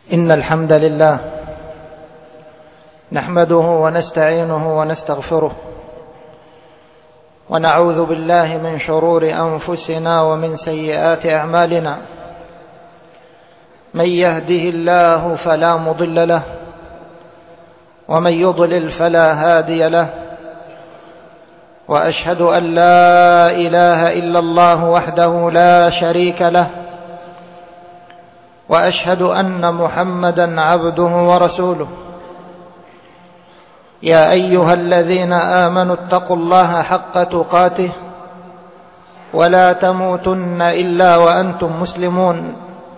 إن الحمد لله نحمده ونستعينه ونستغفره ونعوذ بالله من شرور أنفسنا ومن سيئات أعمالنا. من يهده الله فلا مضل له ومن يضلل فلا هادي له، وأشهد أن لا إله إلا الله وحده لا شريك له، وأشهد أن محمدا عبده ورسوله. يا أيها الذين آمنوا اتقوا الله حق تقاته ولا تموتن إلا وأنتم مسلمون.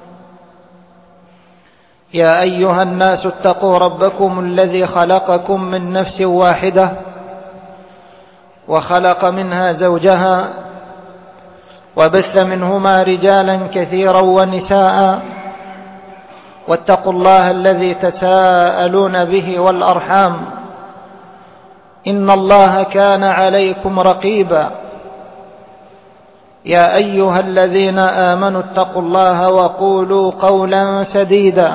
يا أيها الناس اتقوا ربكم الذي خلقكم من نفس واحدة وخلق منها زوجها وبث منهما رجالا كثيرا ونساء، واتقوا الله الذي تساءلون به والأرحام، إن الله كان عليكم رقيبا. يا أيها الذين آمنوا اتقوا الله وقولوا قولا سديدا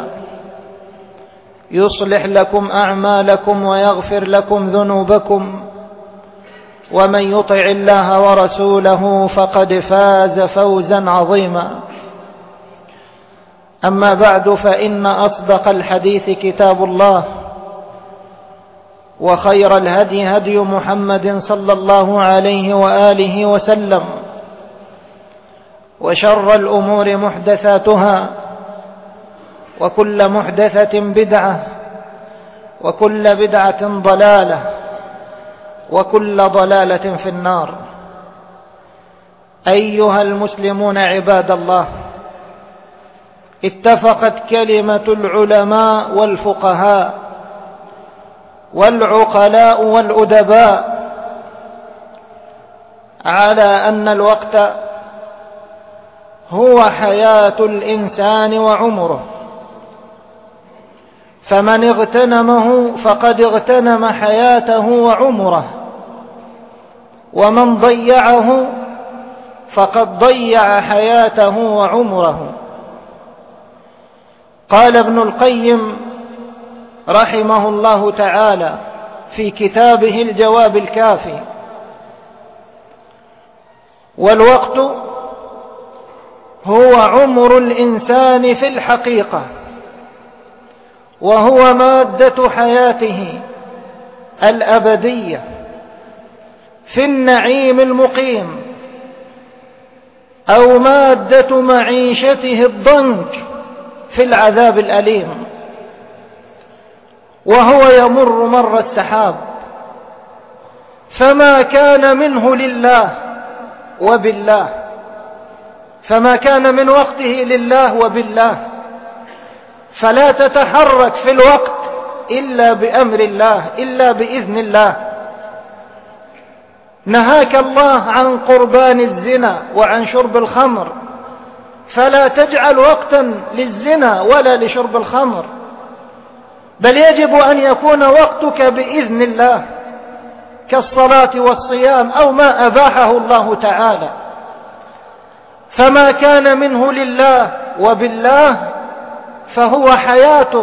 يصلح لكم أعمالكم ويغفر لكم ذنوبكم، ومن يطع الله ورسوله فقد فاز فوزا عظيما. أما بعد، فإن أصدق الحديث كتاب الله، وخير الهدي هدي محمد صلى الله عليه وآله وسلم، وشر الأمور محدثاتها، وكل محدثة بدعة، وكل بدعة ضلالة، وكل ضلالة في النار. أيها المسلمون عباد الله، اتفقت كلمة العلماء والفقهاء والعقلاء والأدباء على أن الوقت هو حياة الإنسان وعمره، فمن اغتنمه فقد اغتنم حياته وعمره، ومن ضيعه فقد ضيع حياته وعمره. قال ابن القيم رحمه الله تعالى في كتابه الجواب الكافي: والوقت هو عمر الإنسان في الحقيقة، وهو مادة حياته الأبدية في النعيم المقيم، أو مادة معيشته الضنك في العذاب الأليم. وهو يمر مر السحاب، فما كان منه لله وبالله، فما كان من وقته لله وبالله، فلا تتحرك في الوقت إلا بأمر الله، إلا بإذن الله. نهاك الله عن قربان الزنا وعن شرب الخمر، فلا تجعل وقتا للزنا ولا لشرب الخمر، بل يجب أن يكون وقتك بإذن الله، كالصلاة والصيام أو ما أباحه الله تعالى. فما كان منه لله وبالله فهو حياته،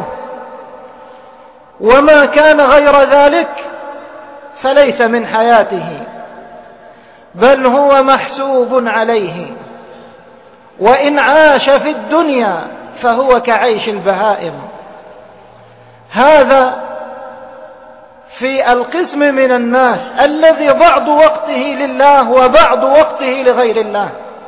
وما كان غير ذلك فليس من حياته، بل هو محسوب عليه. وإن عاش في الدنيا فهو كعيش البهائم. هذا في القسم من الناس الذي بعض وقته لله وبعض وقته لغير الله.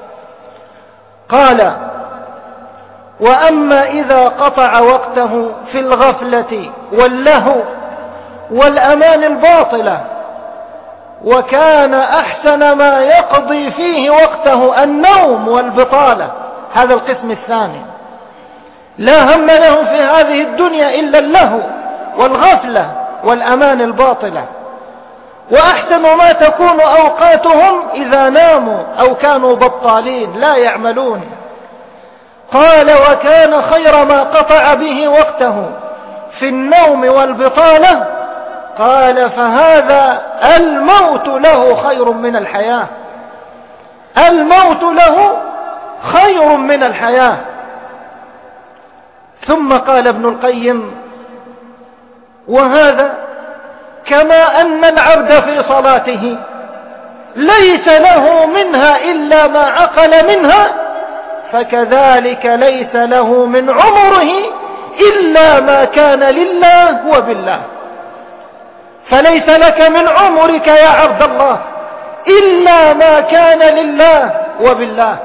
قال: وأما إذا قطع وقته في الغفلة واللهو والأمان الباطلة، وكان أحسن ما يقضي فيه وقته النوم والبطالة، هذا القسم الثاني، لا هم له في هذه الدنيا إلا اللهو والغفلة والأمان الباطلة، وأحسن ما تكون أوقاتهم إذا ناموا أو كانوا بطالين لا يعملون. قال: وكان خير ما قطع به وقته في النوم والبطالة، قال: فهذا الموت له خير من الحياة. الموت له خير من الحياة. ثم قال ابن القيم: وهذا كما أن العبد في صلاته ليس له منها إلا ما عقل منها، فكذلك ليس له من عمره إلا ما كان لله وبالله. فليس لك من عمرك يا عبد الله إلا ما كان لله وبالله.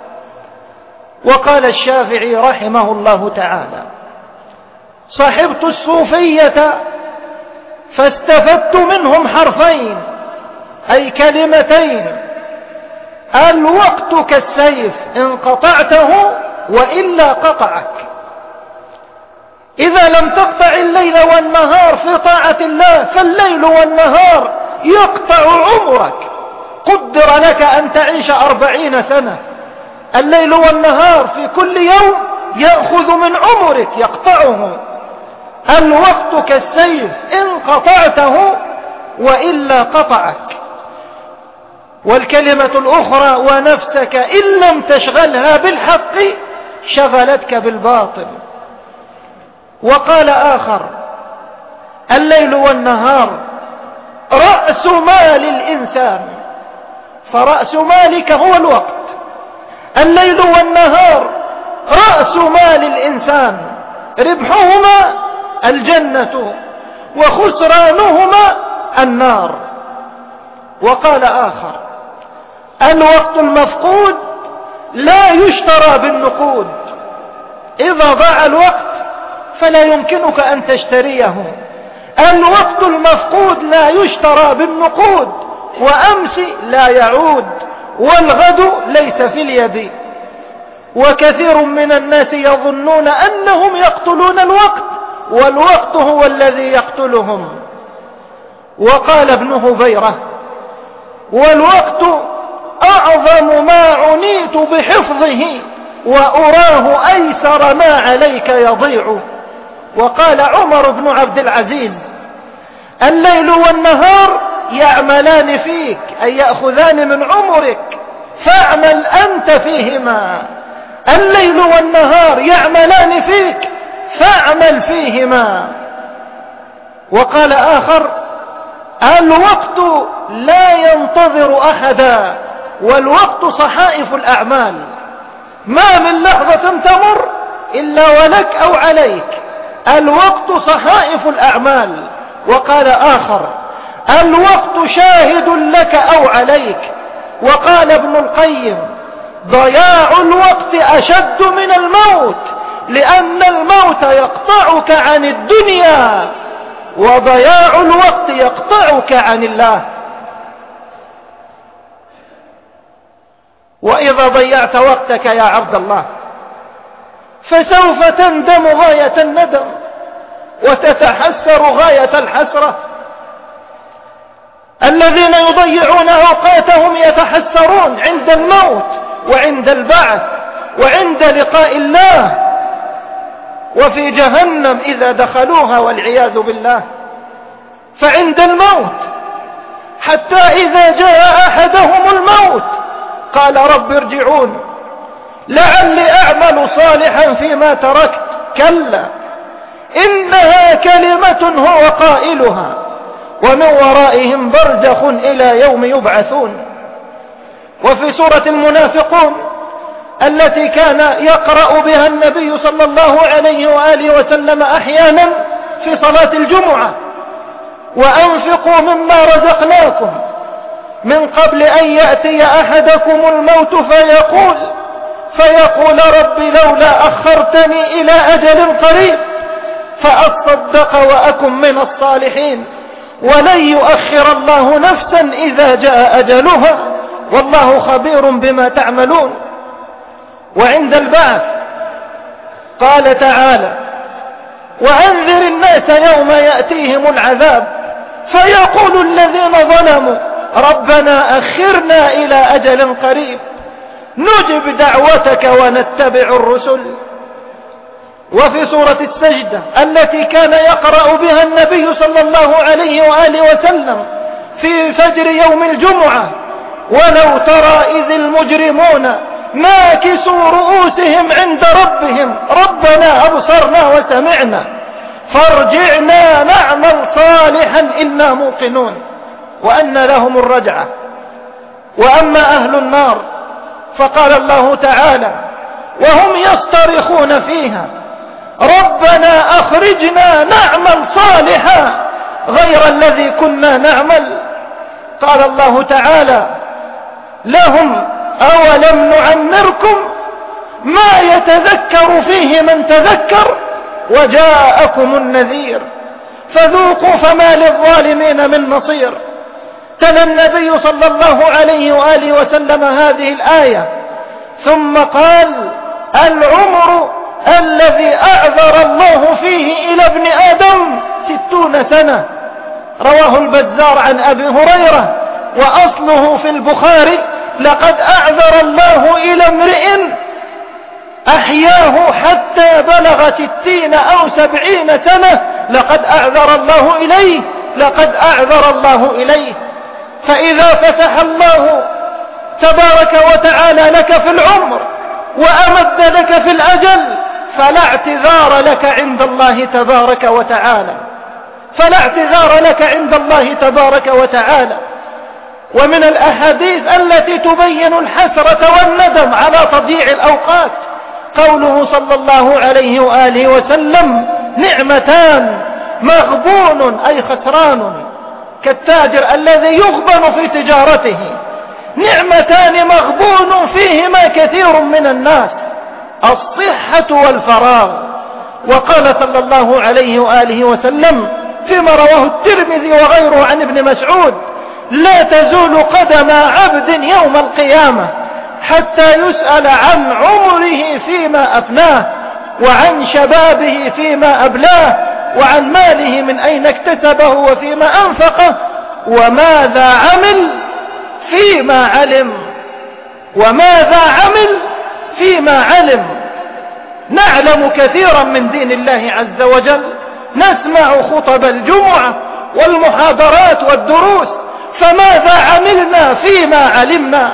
وقال الشافعي رحمه الله تعالى: صحبت الصوفية فاستفدت منهم حرفين، أي كلمتين: الوقت كالسيف إن قطعته وإلا قطعك. إذا لم تقطع الليل والنهار في طاعة الله فالليل والنهار يقطع عمرك. قدر لك أن تعيش 40 سنة، الليل والنهار في كل يوم يأخذ من عمرك يقطعه. الوقت كالسيف إن قطعته وإلا قطعك. والكلمة الأخرى: ونفسك إن لم تشغلها بالحق شغلتك بالباطل. وقال آخر: الليل والنهار رأس مال الإنسان، فرأس مالك هو الوقت. الليل والنهار رأس مال الإنسان، ربحهما الجنة وخسرانهما النار. وقال آخر: الوقت المفقود لا يشترى بالنقود. إذا ضاع الوقت فلا يمكنك أن تشتريه. الوقت المفقود لا يشترى بالنقود، وأمس لا يعود، والغد ليس في اليد. وكثير من الناس يظنون أنهم يقتلون الوقت، والوقت هو الذي يقتلهم. وقال ابن هبيرة: والوقت أعظم ما عنيت بحفظه وأراه أيسر ما عليك يضيع. وقال عمر بن عبد العزيز: الليل والنهار يعملان فيك، أي يأخذان من عمرك، فاعمل أنت فيهما. الليل والنهار يعملان فيك فاعمل فيهما. وقال آخر: الوقت لا ينتظر أحدا، والوقت صحائف الأعمال، ما من لحظة تمر إلا ولك أو عليك. الوقت صحائف الأعمال. وقال آخر: الوقت شاهد لك أو عليك. وقال ابن القيم: ضياع الوقت أشد من الموت، لأن الموت يقطعك عن الدنيا، وضياع الوقت يقطعك عن الله. وإذا ضيعت وقتك يا عبد الله فسوف تندم غاية الندم وتتحسر غاية الحسرة. الذين يضيعون أوقاتهم يتحسرون عند الموت وعند البعث وعند لقاء الله، وفي جهنم إذا دخلوها والعياذ بالله. فعند الموت حتى إذا جاء أحدهم الموت قال: رب ارجعون لعلي أعمل صالحا فيما تركت. كلا إنها كلمة هو قائلها ومن ورائهم برزخ إلى يوم يبعثون. وفي سورة المنافقون التي كان يقرأ بها النبي صلى الله عليه وآله وسلم أحيانا في صلاة الجمعة: وأنفقوا مما رزقناكم من قبل أن يأتي أحدكم الموت فيقول رب لولا أخرتني إلى أجل قريب فأصدق وأكن من الصالحين ولن يؤخر الله نفسا إذا جاء أجلها والله خبير بما تعملون. وعند البعث قال تعالى: وأنذر الناس يوم يأتيهم العذاب فيقول الذين ظلموا ربنا أخرنا إلى أجل قريب نجب دعوتك ونتبع الرسل. وفي سورة السجدة التي كان يقرأ بها النبي صلى الله عليه وآله وسلم في فجر يوم الجمعة: ولو ترى إذ المجرمون ناكسوا رؤوسهم عند ربهم ربنا أبصرنا وسمعنا فارجعنا نعمل صالحا إنا موقنون وأن لهم الرجعة. وأما أهل النار فقال الله تعالى وهم يصطرخون فيها ربنا أخرجنا نعمل صالحا غير الذي كنا نعمل. قال الله تعالى لهم أولم نعمركم ما يتذكر فيه من تذكر وجاءكم النذير فذوقوا فما للظالمين من نصير. تلا النبي صلى الله عليه وآله وسلم هذه الآية ثم قال العمر الذي أعذر الله فيه إلى ابن آدم 60 سنة. رواه البزار عن أبي هريرة وأصله في البخاري لقد أعذر الله إلى امرئ أحياه حتى بلغ 60 أو 70 سنة لقد أعذر الله إليه لقد أعذر الله إليه. فإذا فتح الله تبارك وتعالى لك في العمر وأمد لك في الأجل فلا اعتذار لك عند الله تبارك وتعالى فلا اعتذار لك عند الله تبارك وتعالى. ومن الأحاديث التي تبين الحسرة والندم على تضييع الأوقات قوله صلى الله عليه وآله وسلم نعمتان مغبون أي خسران كالتاجر الذي يغبن في تجارته نعمتان مغبون فيهما كثير من الناس الصحة والفراغ. وقال صلى الله عليه وآله وسلم فيما رواه الترمذي وغيره عن ابن مسعود لا تزول قدم عبد يوم القيامة حتى يسأل عن عمره فيما أفناه وعن شبابه فيما أبلاه وعن ماله من أين اكتسبه وفيما أنفقه وماذا عمل فيما علم وماذا عمل فيما علم. نعلم كثيرا من دين الله عز وجل نسمع خطب الجمعة والمحاضرات والدروس فماذا عملنا فيما علمنا.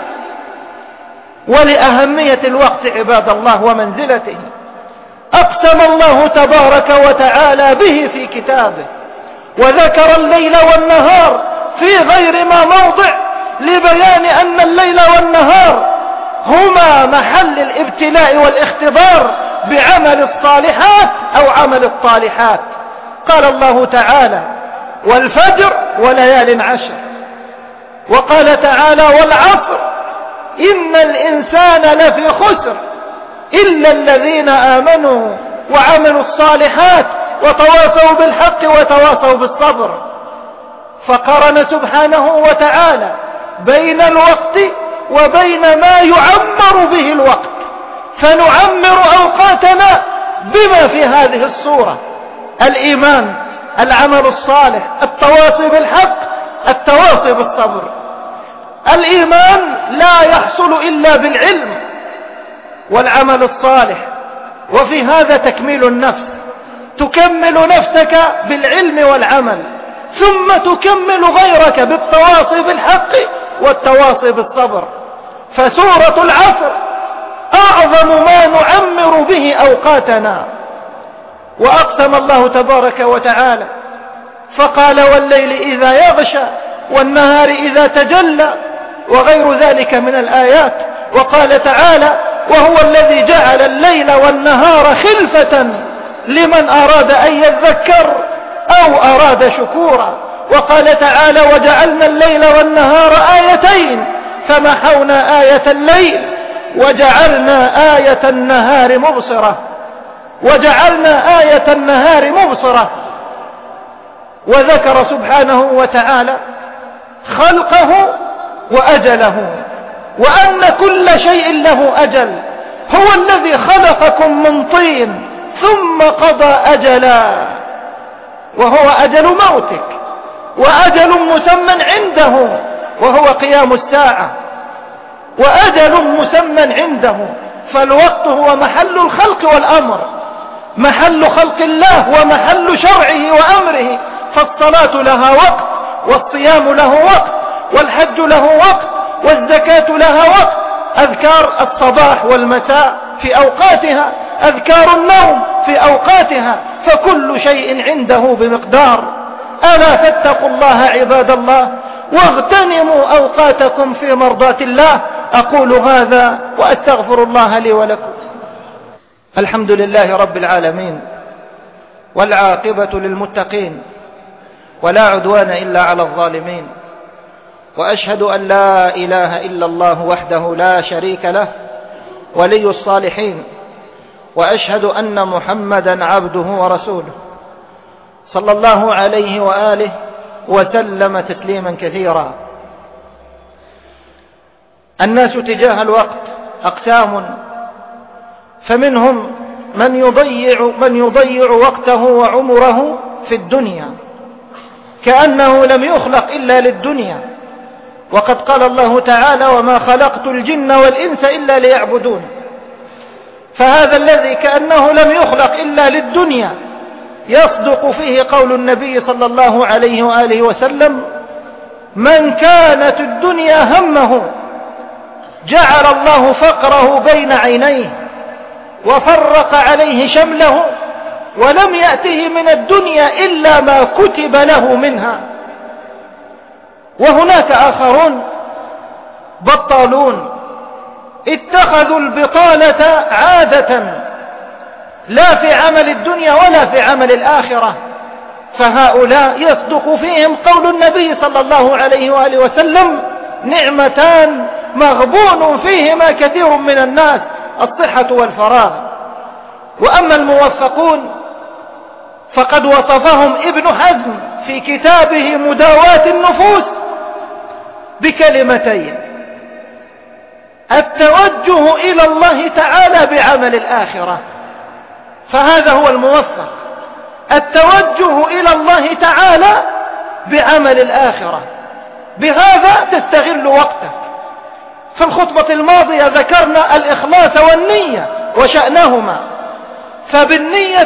ولأهمية الوقت عباد الله ومنزلته أقسم الله تبارك وتعالى به في كتابه وذكر الليل والنهار في غير ما موضع لبيان أن الليل والنهار هما محل الابتلاء والاختبار بعمل الصالحات أو عمل الطالحات. قال الله تعالى والفجر وليال عشر وقال تعالى والعصر إن الإنسان لفي خسر إلا الذين آمنوا وعملوا الصالحات وتواصوا بالحق وتواصوا بالصبر. فقرن سبحانه وتعالى بين الوقت وبين ما يعمر به الوقت فنعمر أوقاتنا بما في هذه الصورة الإيمان العمل الصالح التواصي بالحق التواصي بالصبر. الإيمان لا يحصل إلا بالعلم والعمل الصالح وفي هذا تكميل النفس تكمل نفسك بالعلم والعمل ثم تكمل غيرك بالتواصي بالحق والتواصي بالصبر. فسورة العصر أعظم ما نعمر به أوقاتنا. وأقسم الله تبارك وتعالى فقال والليل إذا يغشى والنهار إذا تجلى وغير ذلك من الآيات. وقال تعالى وهو الذي جعل الليل والنهار خلفة لمن أراد أن يذكر أو أراد شكورا. وقال تعالى وجعلنا الليل والنهار آيتين فمحونا آية الليل وجعلنا آية النهار مبصرة وجعلنا آية النهار مبصرة. وذكر سبحانه وتعالى خلقه وأجله وأن كل شيء له أجل. هو الذي خلقكم من طين ثم قضى أجلا وهو أجل موتك وأجل مسمى عنده وهو قيام الساعة وأجل مسمى عنده. فالوقت هو محل الخلق والأمر محل خلق الله ومحل شرعه وأمره. فالصلاة لها وقت والصيام له وقت والحج له وقت والزكاة لها وقت أذكار الصباح والمساء في أوقاتها، أذكار النوم في أوقاتها، فكل شيء عنده بمقدار. ألا فاتقوا الله عباد الله واغتنموا أوقاتكم في مرضاة الله. أقول هذا وأستغفر الله لي ولكم. الحمد لله رب العالمين، والعاقبة للمتقين، ولا عدوان إلا على الظالمين، وأشهد أن لا إله إلا الله وحده لا شريك له ولي الصالحين، وأشهد أن محمدا عبده ورسوله صلى الله عليه وآله وسلم تسليما كثيرا. الناس تجاه الوقت أقسام، فمنهم من يضيع وقته وعمره في الدنيا كأنه لم يخلق إلا للدنيا، وقد قال الله تعالى: وما خلقت الجن والإنس إلا ليعبدون. فهذا الذي كأنه لم يخلق إلا للدنيا يصدق فيه قول النبي صلى الله عليه وآله وسلم: من كانت الدنيا همه جعل الله فقره بين عينيه وفرق عليه شمله ولم يأته من الدنيا إلا ما كتب له منها. وهناك آخرون بطالون اتخذوا البطالة عادة، لا في عمل الدنيا ولا في عمل الآخرة، فهؤلاء يصدق فيهم قول النبي صلى الله عليه وآله وسلم: نعمتان مغبون فيهما كثير من الناس، الصحة والفراغ. وأما الموفقون فقد وصفهم ابن حزم في كتابه مداواة النفوس بكلمتين: التوجه إلى الله تعالى بعمل الآخرة. فهذا هو الموفق، التوجه إلى الله تعالى بعمل الآخرة، بهذا تستغل وقتك. في الخطبة الماضية ذكرنا الإخلاص والنية وشأنهما، فبالنية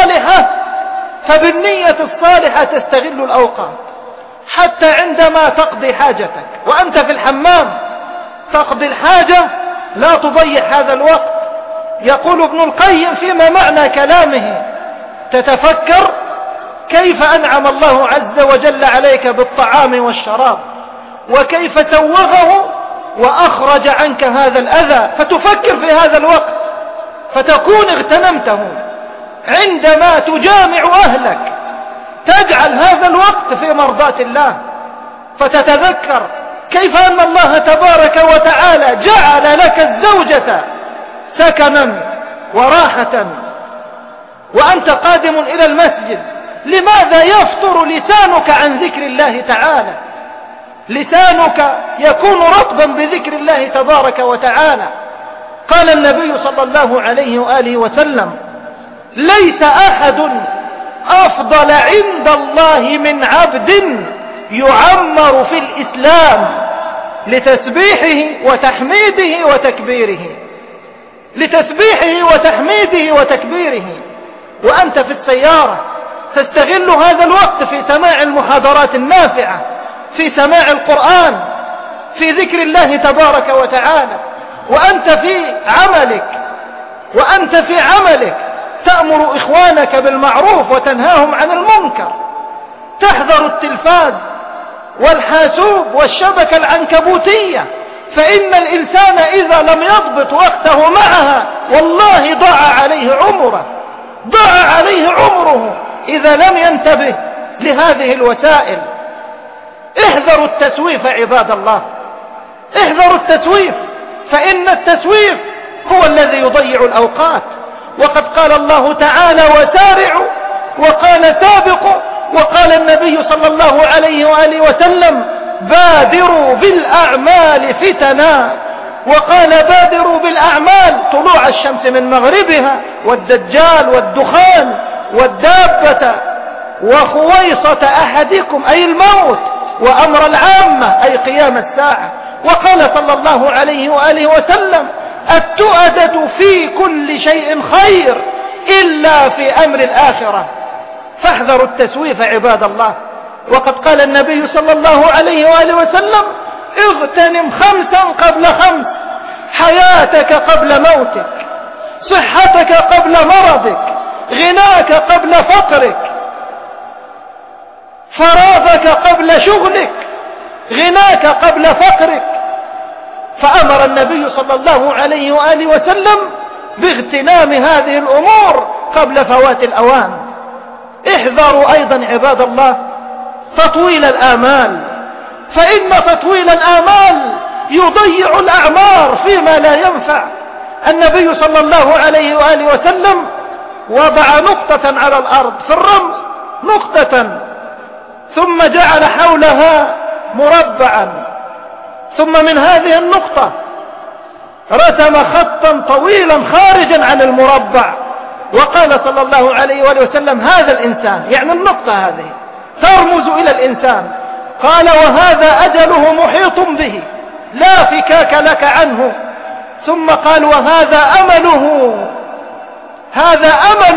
الصالحة تستغل الأوقات، حتى عندما تقضي حاجتك وأنت في الحمام تقضي الحاجة لا تضيع هذا الوقت. يقول ابن القيم فيما معنى كلامه: تتفكر كيف أنعم الله عز وجل عليك بالطعام والشراب، وكيف سوغه وأخرج عنك هذا الأذى، فتفكر في هذا الوقت فتكون اغتنمته. عندما تجامع أهلك تجعل هذا الوقت في مرضاة الله، فتتذكر كيف أن الله تبارك وتعالى جعل لك الزوجة سكنا وراحة وأنت قادم إلى المسجد. لماذا يفطر لسانك عن ذكر الله تعالى؟ لسانك يكون رطبا بذكر الله تبارك وتعالى. قال النبي صلى الله عليه وآله وسلم: ليس أحد أفضل عند الله من عبد يعمر في الإسلام لتسبيحه وتحميده وتكبيره، لتسبيحه وتحميده وتكبيره. وأنت في السيارة تستغل هذا الوقت في سماع المحاضرات النافعة، في سماع القرآن، في ذكر الله تبارك وتعالى. وأنت في عملك تأمر إخوانك بالمعروف وتنهاهم عن المنكر، تحذر التلفاز والحاسوب والشبكة العنكبوتية، فإن الإنسان إذا لم يضبط وقته معها والله ضاع عليه عمره إذا لم ينتبه لهذه الوسائل. احذروا التسويف عباد الله، احذروا التسويف، فإن التسويف هو الذي يضيع الأوقات. وقد قال الله تعالى: وسارعوا، وقال سابقوا، وقال النبي صلى الله عليه وآله وسلم: بادروا بالأعمال فتنا، وقال: بادروا بالأعمال طلوع الشمس من مغربها، والدجال والدخان والدابة وخويصة أحدكم أي الموت، وأمر العامة أي قيام الساعة. وقال صلى الله عليه وآله وسلم: التؤدة في كل شيء خير إلا في أمر الآخرة. فاحذروا التسويف عباد الله. وقد قال النبي صلى الله عليه وآله وسلم: اغتنم 5 قبل 5، حياتك قبل موتك، صحتك قبل مرضك، غناك قبل فقرك، فراغك قبل شغلك، غناك قبل فقرك. فأمر النبي صلى الله عليه وآله وسلم باغتنام هذه الأمور قبل فوات الأوان. احذروا أيضا عباد الله تطويل الآمال، فإن تطويل الآمال يضيع الأعمار فيما لا ينفع. النبي صلى الله عليه وآله وسلم وضع نقطة على الأرض في الرمل، نقطة، ثم جعل حولها مربعا، ثم من هذه النقطة رسم خطا طويلا خارجا عن المربع، وقال صلى الله عليه وآله وسلم هذا الإنسان، يعني النقطة هذه ترمز إلى الإنسان، قال وهذا أجله محيط به لا فكاك لك عنه. ثم قال وهذا أمله، هذا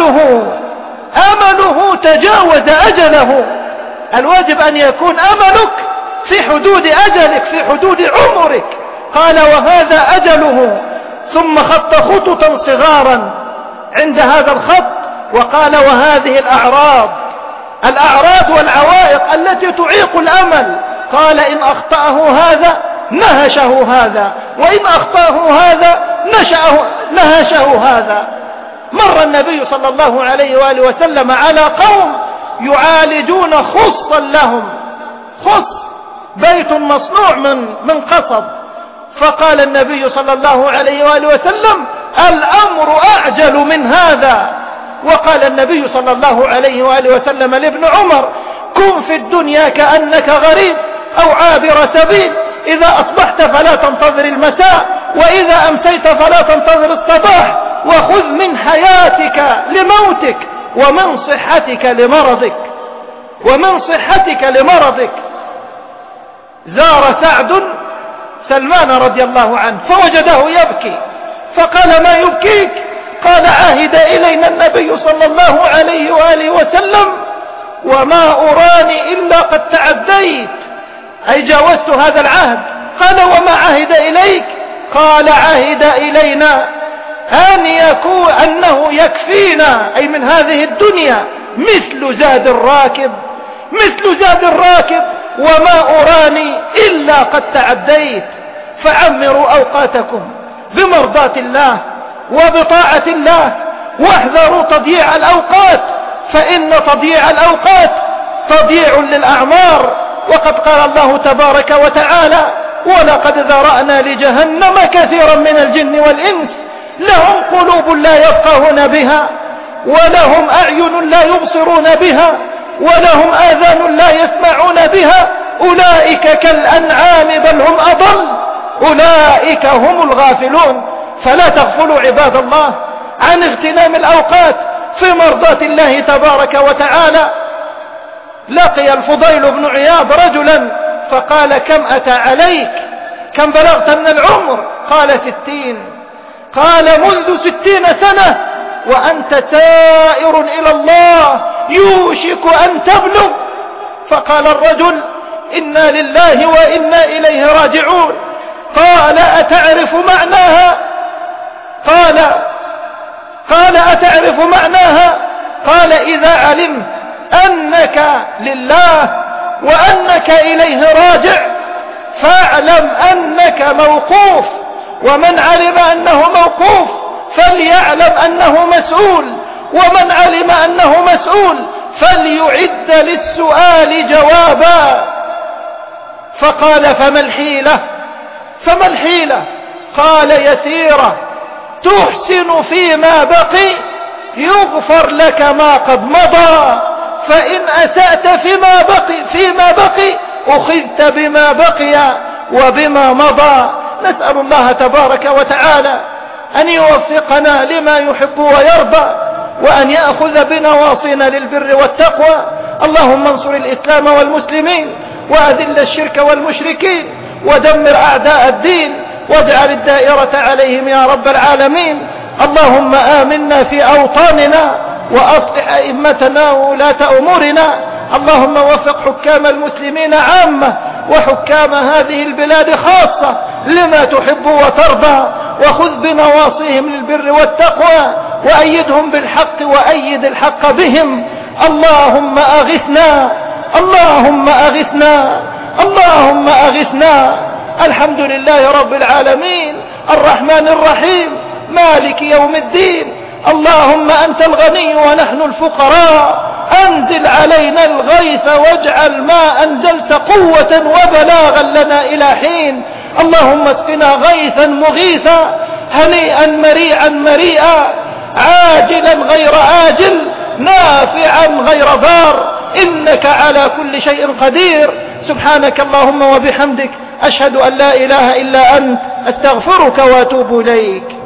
أمله تجاوز أجله. الواجب أن يكون أملك في حدود أجلك، في حدود عمرك. قال وهذا أجله، ثم خط خططا صغارا عند هذا الخط، وقال وهذه الأعراض والعوائق التي تعيق الأمل. قال إن أخطأه هذا نهشه هذا، وإن أخطأه هذا نهشه هذا. مر النبي صلى الله عليه وآله وسلم على قوم يعالجون خصا لهم، خص بيت مصنوع من قصب، فقال النبي صلى الله عليه وآله وسلم الأمر أعجل من هذا. وقال النبي صلى الله عليه وآله وسلم لابن عمر كن في الدنيا كأنك غريب أو عابر سبيل، إذا أصبحت فلا تنتظر المساء، وإذا أمسيت فلا تنتظر الصباح، وخذ من حياتك لموتك ومن صحتك لمرضك. زار سعد سلمان رضي الله عنه فوجده يبكي، فقال ما يبكيك؟ قال عهد إلينا النبي صلى الله عليه وآله وسلم وما أراني إلا قد تعديت، أي جاوزت هذا العهد. قال وما عهد إليك؟ قال عهد إلينا أنه يكفينا، أي من هذه الدنيا مثل زاد الراكب، وما أراني إلا قد تعديت. فعمروا أوقاتكم بمرضاة الله وبطاعة الله، واحذروا تضييع الأوقات، فإن تضييع الأوقات تضييع للأعمار. وقد قال الله تبارك وتعالى ولقد ذرأنا لجهنم كثيرا من الجن والإنس لهم قلوب لا يفقهون بها، ولهم أعين لا يبصرون بها، ولهم آذان لا يسمعون بها، أولئك كالأنعام بل هم أضل، أولئك هم الغافلون. فلا تغفلوا عباد الله عن اغتنام الأوقات في مرضاة الله تبارك وتعالى. لقي الفضيل بن عياض رجلا فقال كم أتى عليك؟ كم بلغت من العمر؟ قال 60. قال منذ 60 سنة وأنت سائر إلى الله يوشك أن تبلغ. فقال الرجل إنا لله وإنا إليه راجعون. قال أتعرف معناها؟ قال أتعرف معناها؟ قال إذا علمت أنك لله وأنك إليه راجع فاعلم أنك موقوف، ومن علم أنه موقوف فليعلم أنه مسؤول، ومن علم أنه مسؤول فليعد للسؤال جوابا. فقال فما الحيلة؟ قال يسيرة، تحسن فيما بقي يغفر لك ما قد مضى، فإن أسأت فيما بقي أخذت بما بقي وبما مضى. نسأل الله تبارك وتعالى أن يوفقنا لما يحب ويرضى، وأن يأخذ بنواصينا للبر والتقوى. اللهم انصر الإسلام والمسلمين، وأذل الشرك والمشركين، ودمر أعداء الدين، واجعل الدائرة عليهم يا رب العالمين. اللهم آمنا في أوطاننا، وأصلح أئمتنا وولاة أمورنا. اللهم وفق حكام المسلمين عامة وحكام هذه البلاد خاصة لما تحب وترضى. وخذ بنواصيهم للبر والتقوى وأيدهم بالحق وأيد الحق بهم. اللهم أغثنا، اللهم أغثنا، اللهم أغثنا. الحمد لله رب العالمين الرحمن الرحيم مالك يوم الدين. اللهم أنت الغني ونحن الفقراء، أنزل علينا الغيث واجعل ما أنزلت قوة وبلاغا لنا إلى حين. اللهم اسقنا غيثا مغيثا هنيئا مريئا مريئا، عاجلا غير آجل، نافعا غير ضار، إنك على كل شيء قدير. سبحانك اللهم وبحمدك، أشهد أن لا إله إلا أنت، أستغفرك وأتوب إليك.